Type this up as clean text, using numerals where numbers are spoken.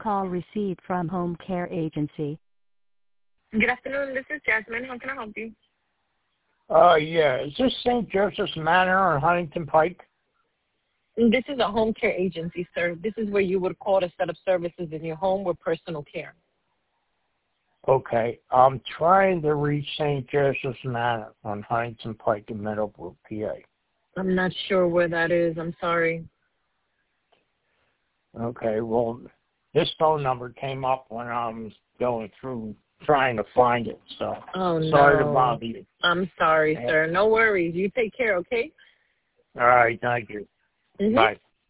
Call received from Home Care Agency. Good afternoon. This is Jasmine. How can I help you? Yeah. Is this St. Joseph's Manor on Huntington Pike? This is a home care agency, sir. This is where you would call to set up services in your home with personal care. Okay. I'm trying to reach St. Joseph's Manor on Huntington Pike in Meadowbrook, PA. I'm not sure where that is. I'm sorry. Okay. Well, this phone number came up when I was going through trying to find it. So sorry to bother you. I'm sorry, sir. No worries. You take care, okay? All right. Thank you. Mm-hmm. Bye.